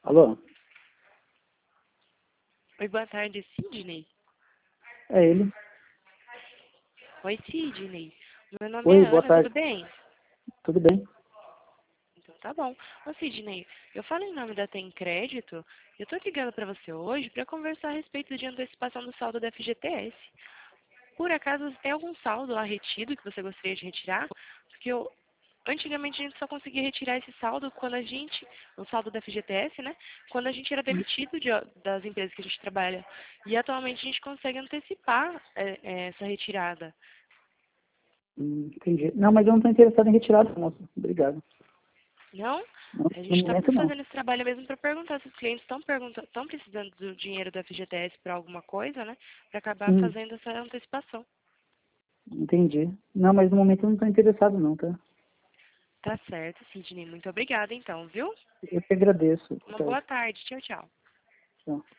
Alô? Oi, boa tarde, Sidney. É ele. Oi, Sidney. Meu nome Oi, é boa Ana, tudo tarde. bem? Tudo bem? Então tá bom. Ô, Sidney, eu falo em nome da Tem Crédito. Eu tô ligando pra você hoje para conversar a respeito de antecipação do saldo da FGTS. Por acaso, tem algum saldo lá retido que você gostaria de retirar? Porque antigamente a gente só conseguia retirar esse saldo quando o saldo da FGTS, né? Quando a gente era demitido das empresas que a gente trabalha. E atualmente a gente consegue antecipar essa retirada. Entendi. Não, mas eu não estou interessado em retirada, moça. Obrigado. Não? Não, A gente no está momento, não. fazendo esse trabalho mesmo para perguntar se os clientes estão precisando do dinheiro da FGTS para alguma coisa, né? Para acabar Sim, fazendo essa antecipação. entendi. Não, mas no momento eu não estou interessado, não, tá? Tá certo, Sidney. Muito obrigada, então, viu? Eu que agradeço. Boa Uma boa tarde. tarde. Tchau, tchau. Tchau.